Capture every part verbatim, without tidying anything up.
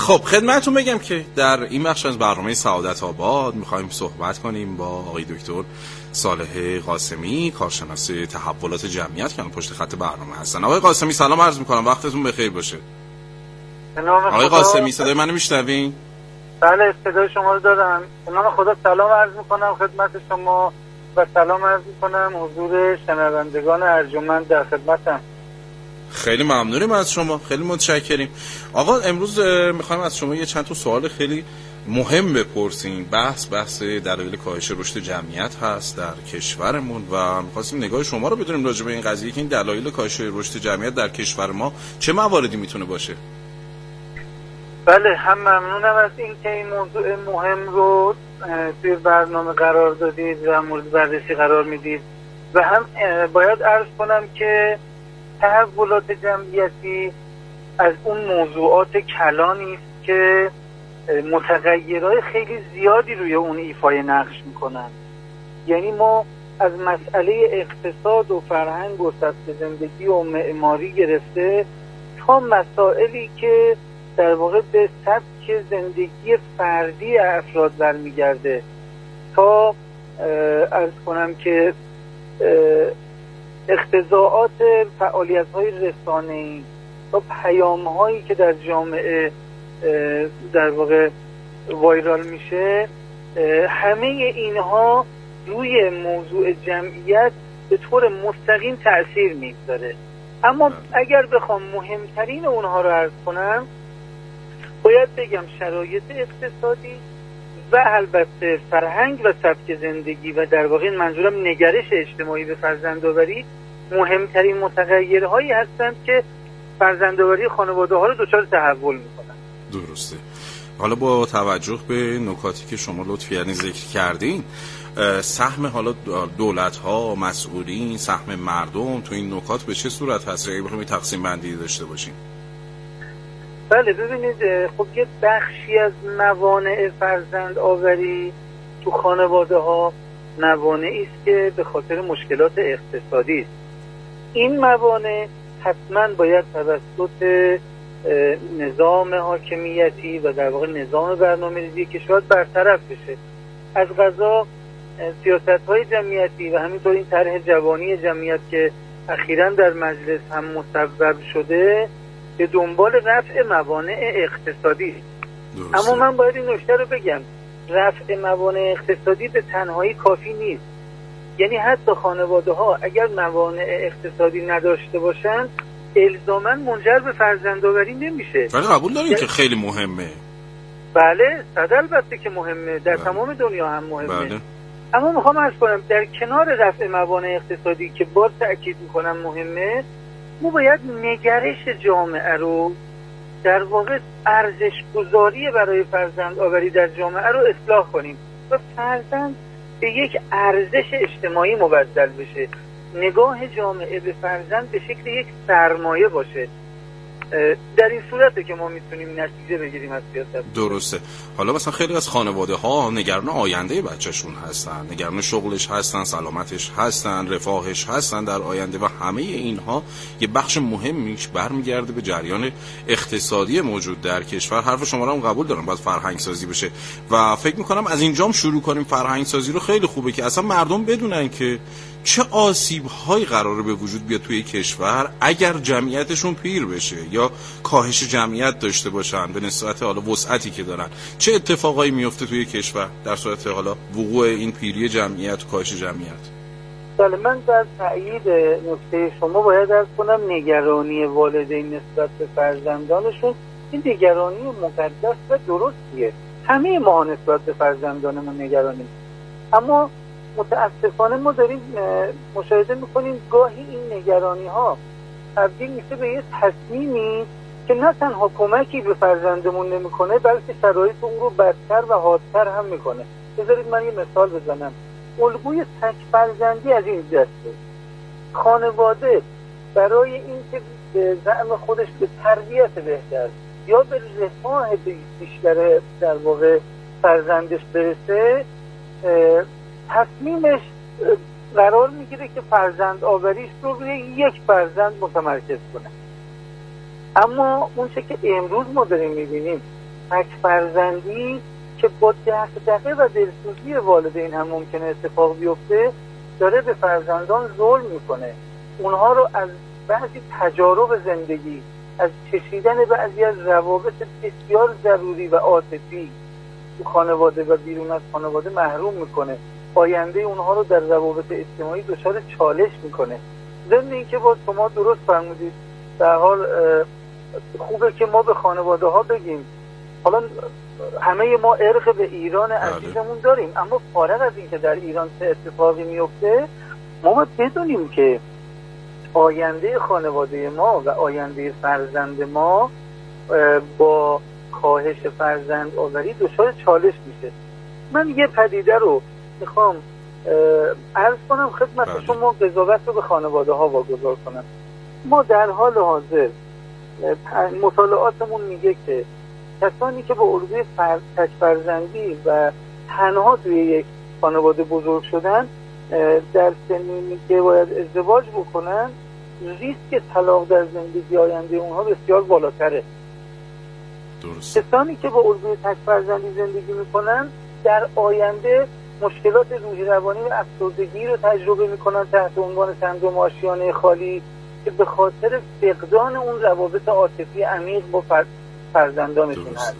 خب خدمتتون بگم که در این بخش از برنامه سعادت آباد میخوایم صحبت کنیم با آقای دکتر صالح قاسمی، کارشناس تحولات جمعیت که پشت خط برنامه هستن. آقای قاسمی سلام عرض میکنم، وقتتون بخیر باشه. آقای قاسمی صدای منو میشنوین؟ بله صدای شما رو دارم. به نام خدا سلام عرض میکنم خدمت شما و سلام عرض میکنم حضور شنوندگان ارجمند در خدمتم. خیلی ممنونیم از شما، خیلی متشکریم. آقا امروز میخوایم از شما یه چند تا سوال خیلی مهم بپرسیم. بحث بحث دلایل کاهش رشد جمعیت هست در کشورمون و می‌خواستیم نگاه شما رو بدونیم راجع به این قضیه که این دلایل کاهش رشد جمعیت در کشور ما چه مواردی میتونه باشه. بله هم ممنونم از این که این موضوع مهم رو توی برنامه قرار دادید و مورد بررسی قرار میدید و هم باید عرض کنم که تحولات جمعیتی از اون موضوعات کلانی است که متغیرهای خیلی زیادی روی اون ایفای نقش میکنن. یعنی ما از مسئله اقتصاد و فرهنگ و سبک زندگی و معماری گرفته تا مسائلی که در واقع به سبک زندگی فردی افراد برمیگرده تا عرض کنم که اقتضاعات فعالیت‌های رسانه‌ای تا پیام‌هایی که در جامعه در واقع وایرال میشه، همه اینها روی موضوع جمعیت به طور مستقیم تأثیر میگذاره. اما اگر بخوام مهمترین اونها رو عرض کنم، باید بگم شرایط اقتصادی و البته فرهنگ و سبک زندگی و در واقع منظورم نگرش اجتماعی به فرزندآوری مهمترین متغیرهایی هستند که فرزندآوری خانواده ها رو دچار تحول میکنن. درسته. حالا با توجه به نکاتی که شما لطفاً ذکر کردین، سهم حالا دولت ها، مسئولین، سهم مردم تو این نکات به چه صورت هست؟ اگه بخوایم تقسیم بندی داشته باشیم. بله ببینید، خب یه بخشی از موانع فرزند آوری تو خانواده ها موانعی است که به خاطر مشکلات اقتصادی است. این موانع حتما باید توسط نظام حاکمیتی و در واقع نظام برنامه‌ریزی کشور برطرف بشه. از قضا سیاست‌های جمعیتی و همینطور این طرح جوانی جمعیت که اخیراً در مجلس هم مصوب شده به دنبال رفع موانع اقتصادی. اما من باید این نکته رو بگم، رفع موانع اقتصادی به تنهایی کافی نیست. یعنی حتی خانواده ها اگر موانع اقتصادی نداشته باشن الزاماً منجر به فرزندآوری نمیشه. ولی قبول داریم که خیلی مهمه. بله صد البته که مهمه، در بله. تمام دنیا هم مهمه. بله. اما میخوام عرض کنم در کنار رفع موانع اقتصادی که باز تأکید میکنم مهمه، ما باید نگرش جامعه رو در واقع ارزش گذاری برای فرزند آوری در جامعه رو اصلاح کنیم و فرزند به یک ارزش اجتماعی مبدل بشه. نگاه جامعه به فرزند به شکل یک سرمایه باشه. در این صورته که ما میتونیم نتیجه بگیریم از سیاست. درسته. حالا مثلا خیلی از خانواده ها نگران آینده بچه‌شون هستن، نگران شغلش هستن، سلامتش هستن، رفاهش هستن در آینده و همه اینها یه بخش مهمیش برمیگرده به جریان اقتصادی موجود در کشور. حرف شما رو هم قبول دارم، باید فرهنگ سازی بشه و فکر می‌کنم از اینجام شروع کنیم فرهنگ سازی رو. خیلی خوبه که اصلا مردم بدونن که چه آسیب‌هایی قراره به وجود بیاد توی کشور اگر جمعیتشون پیر بشه یا کاهش جمعیت داشته باشن به نسبت حالا وسعتی که دارن. چه اتفاقایی میفته توی کشور در صورت حالا وقوع این پیری جمعیت و کاهش جمعیت؟ بله، من در تأیید نکته شما باید عرض کنم نگرانی والدین نسبت به فرزندانشون این نگرانی مقدس و درستیه. همه ما نسبت به فرزندانمون نگرانیم، اما متاسفانه ما داریم مشاهده میکنیم گاهی این نگرانی ها تبدیل میشه به یه تصمیمی که نه تنها کمکی به فرزندمون نمیکنه بلکه شرایط اون رو بدتر و حادتر هم میکنه. بذارید من یه مثال بزنم. الگوی تک فرزندی از این جسته. خانواده برای این که به زعم خودش به تربیت بهتر یا به رفاه بیشتر در واقع فرزندش برسه، تصمیمش قرار میگیره که فرزند آوریش رو روی یک فرزند متمرکز کنه. اما اون چه که امروز ما داریم میبینیم تک فرزندی که با دغدغه و دلسوزی والدین هم ممکنه اتفاق بیفته داره به فرزندان ظلم میکنه. اونها رو از بعضی تجارب زندگی، از چشیدن بعضی از روابط بسیار ضروری و عاطفی تو خانواده و بیرون از خانواده محروم میکنه. آینده اونها رو در روابط اجتماعی دچار چالش میکنه. ضمن اینکه باز شما درست فرمودید، در حال خوبه که ما به خانواده ها بگیم حالا همه ما ارق به ایران عزیزمون داریم، اما فارغ از اینکه در ایران چه اتفاقی میفته ما باید بدونیم که آینده خانواده ما و آینده فرزند ما با کاهش فرزند آوری دچار چالش میشه. من یه پدیده رو میخوام عرض کنم خدمت شما، قضاوت رو به خانواده ها واگذار کنم. ما در حال حاضر مطالعاتمون میگه که کسانی که با الگوی تک فرزندی و تنها توی یک خانواده بزرگ شدن در سنینی که باید ازدواج بکنن ریسک طلاق در زندگی آینده اونها بسیار بالاتره. درست. کسانی که با الگوی تک فرزندی زندگی میکنن در آینده مشکلات روحی روانی و افسردگی رو تجربه میکنن تحت عنوان سندرم آشیانه خالی که به خاطر فقدان اون روابط عاطفی عمیق با فرزندانشون هست.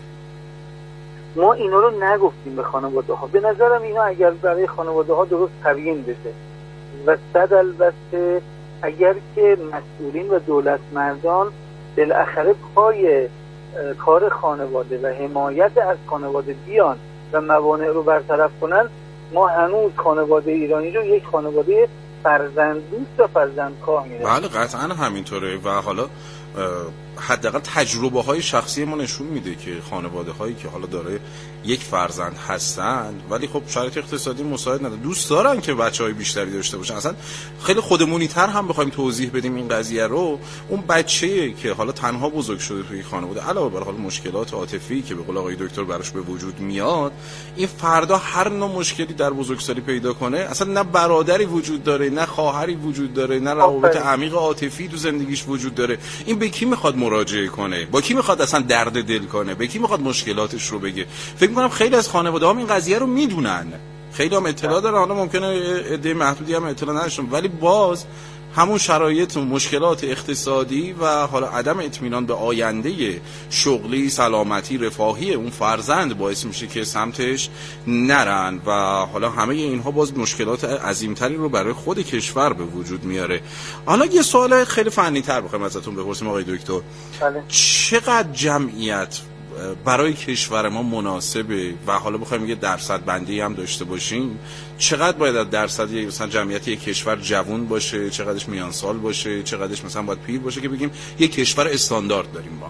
ما اینا رو نگفتیم به خانواده ها. به نظرم اینا اگر برای خانواده ها درست تبیین بشه و صد البته اگر که مسئولین و دولت مردان بالاخره پای کار خانواده و حمایت از خانواده بیان و موانع رو برطرف کنن، ما هنوز خانواده ایرانی رو یک خانواده فرزند دوست و فرزندکاه می‌دونیم. بله قطعا همینطوره و حالا حداقل تجربه های شخصی ما نشون میده که خانواده هایی که حالا داره یک فرزند هستند ولی خب شرایط اقتصادی مساعد نداره دوست دارن که بچهای بیشتری داشته باشن. اصلا خیلی خودمونی تر هم بخوایم توضیح بدیم این قضیه رو، اون بچه‌ای که حالا تنها بزرگ شده توی خانواده علاوه بر حالا مشکلات عاطفی که به قول آقای دکتر براش به وجود میاد، این فردا هر نوع مشکلی در بزرگسالی پیدا کنه اصلا نه برادری وجود داره، نه خواهری وجود داره، نه روابط عمیق عاطفی تو زندگیش وجود داره. این به کی میخواد مراجعه کنه؟ با کی میخواد اصلا درد دل کنه؟ به کی میخواد مشکلاتش رو بگه؟ فکر میکنم خیلی از خانواده ها این قضیه رو میدونن، خیلی هم اطلاع دارن، حالا ممکنه عده محدودی هم اطلاع نداشتن، ولی باز همون شرایط و مشکلات اقتصادی و حالا عدم اطمینان به آینده شغلی، سلامتی، رفاهی اون فرزند باعث میشه که سمتش نرن و حالا همه اینها باز مشکلات عظیمتری رو برای خود کشور به وجود میاره. حالا یه سوال خیلی فنی تر بخوایم ازتون بپرسیم آقای دکتر، چقدر جمعیت برای کشور ما مناسبه و حالا بخوایم یه درصد بندی هم داشته باشیم، چقدر باید درصد مثلا جمعیت یک کشور جوان باشه، چقدرش میان سال باشه، چقدرش مثلا باید پیر باشه که بگیم یک کشور استاندارد داریم ما؟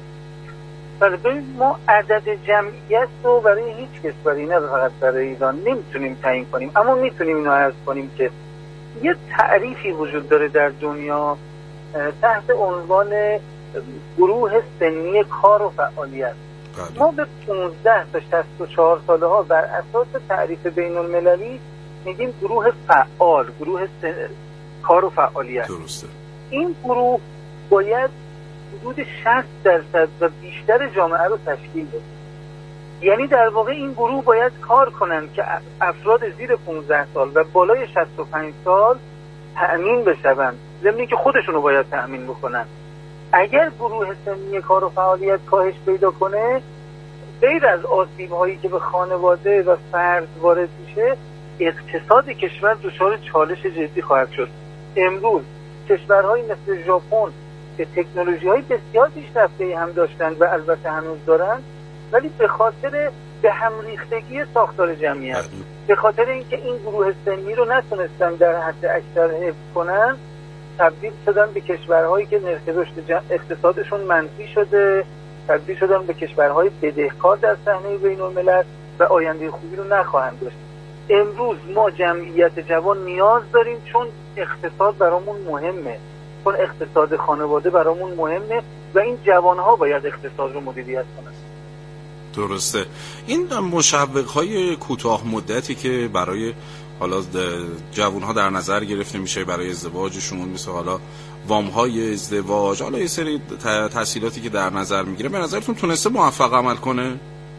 بله ببین ما عدد جمعیت رو برای هیچ کشوری نه فقط برای ایران نمیتونیم تعیین کنیم، اما میتونیم اینو عرض کنیم که یه تعریفی وجود داره در دنیا تحت عنوان گروه سنی کار و فعالیت. بله. ما به پانزده تا شصت و چهار ساله ها بر اساس تعریف بین المللی میگیم گروه فعال، گروه سن... کار و فعالیت. درسته. این گروه باید حدود شصت درصد و بیشتر جامعه رو تشکیل بده. یعنی در واقع این گروه باید کار کنن که افراد زیر پانزده سال و بالای شصت و پنج سال تأمین بشوند، ضمن که خودشونو باید تأمین بکنن. اگر گروه سنی کار و فعالیت کاهش پیدا کنه، غیر از آسیب‌هایی که به خانواده و فرد وارد میشه، اقتصاد کشور دچار چالش جدی خواهد شد. امروز کشورهایی مثل ژاپن که تکنولوژی‌های بسیار پیشرفته هم داشتن و البته هنوز دارن، ولی به خاطر به هم ریختگی ساختار جمعیت، به خاطر اینکه این گروه سنی رو نتونستن در حد اکثر حفظ کنن، تبدیل شدن به کشورهایی که نرخ رشد اقتصادشون منفی شده، تبدیل شدن به کشورهای بدهکار در صحنه بین‌الملل و آینده خوبی رو نخواهند داشت. امروز ما جمعیت جوان نیاز داریم چون اقتصاد برامون مهمه، چون اقتصاد خانواده برامون مهمه و این جوانها باید اقتصاد رو مدیریت کنن. درسته. این مشوق‌های کوتاه مدتی که برای حالا جوان‌ها در نظر گرفته میشه برای ازدواجشون، مثل حالا وام‌های ازدواج، حالا یه سری تسهیلاتی که در نظر میگیره. به نظرتون تونسته موفق عمل کنه؟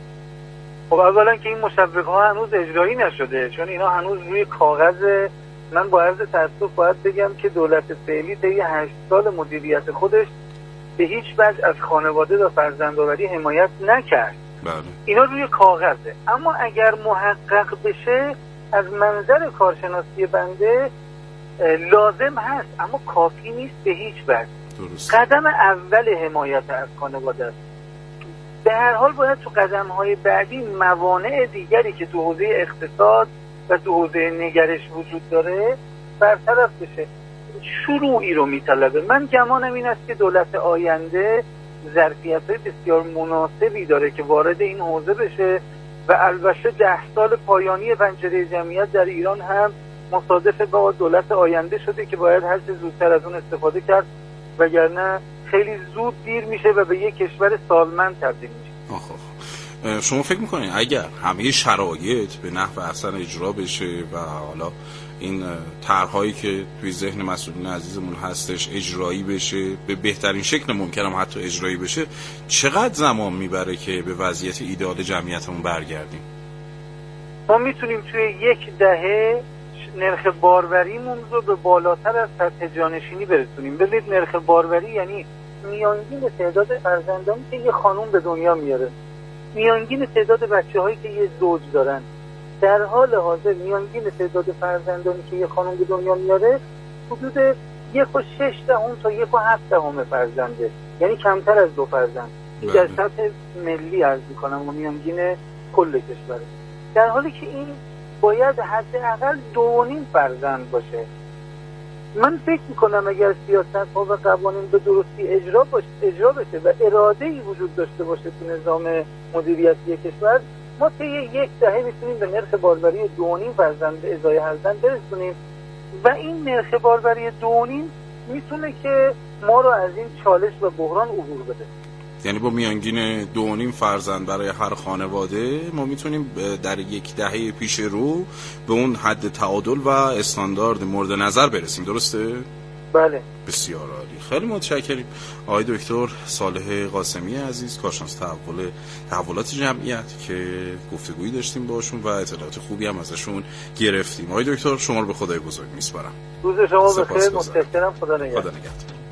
خب اولا که این مشوق‌ها هنوز اجرایی نشده، چون اینا هنوز روی کاغذ. من با عرض تأسف باید بگم که دولت فعلی طی هشت سال مدیریت خودش به هیچ وجه از خانواده و فرزندآوری حمایت نکرد. بله. اینا روی کاغذه، اما اگر محقق بشه از منظر کارشناسی بنده لازم هست، اما کافی نیست به هیچ وجه. درست. قدم اول حمایت از خانواده است. به هر حال باید تو قدم‌های بعدی موانع دیگری که تو حوزه اقتصاد و تو حوزه نگرش وجود داره برطرف بشه. شروعی رو میطلبه. من گمانم این است که دولت آینده ظرفیت‌های بسیار مناسبی داره که وارد این حوزه بشه و البته ده سال پایانی پنجره جمعیت در ایران هم مصادف با دولت آینده شده که باید هر چه زودتر از اون استفاده کرد، وگرنه خیلی زود دیر میشه و به یک کشور سالمند تبدیل میشه. آخ شما فکر میکنید اگر همه شرایط به نحو احسن اجرا بشه و حالا این طرح‌هایی که توی ذهن مسئولین عزیزمون هستش اجرایی بشه، به بهترین شکل ممکن هم حتی اجرایی بشه، چقدر زمان میبره که به وضعیت ایدئال جمعیتمون برگردیم؟ ما میتونیم توی یک دهه نرخ باروریمون رو به بالاتر از سطح جانشینی برسونیم. ببینید نرخ باروری یعنی میانگین تعداد فرزندانی که یه خانوم به دنیا میاره، میانگین تعداد بچه‌هایی که یه زوج دارن. در حال حاضر میانگین تعداد فرزندانی که یه خانوم به دنیا میاره حدود یک و شش دهم تا یک و هفت دهم فرزنده، یعنی کمتر از دو فرزند. این در سطح ملی عرض میکنم و میانگین کل کشوره، در حالی که این باید حداقل دو و نیم فرزند باشه. من فکر میکنم اگر سیاست ها و قوانین به درستی اجرا باشه اجرا بشه و اراده ای وجود داشته باشه تو نظام مدیریتی کشور، ما طی یک دهه میتونیم به نرخ باروری دو و نیم فرزند ازای هر زن برسونیم و این نرخ باروری دو و نیم میتونه که ما رو از این چالش و بحران عبور بده. یعنی با میانگین دو و نیم فرزند برای هر خانواده ما میتونیم در یک دهه پیش رو به اون حد تعادل و استاندارد مورد نظر برسیم، درسته؟ بله. بسیار عالی، خیلی متشکریم آقای دکتر صالح قاسمی عزیز، کارشناس تحول تحولات جمعیت، که گفتگویی داشتیم باشون و اطلاعات خوبی هم ازشون گرفتیم. آقای دکتر شما رو به خدای بزرگ میسپارم. روز شما بخیر، متشکرم. خدا نگهدار. خدا نگهدار.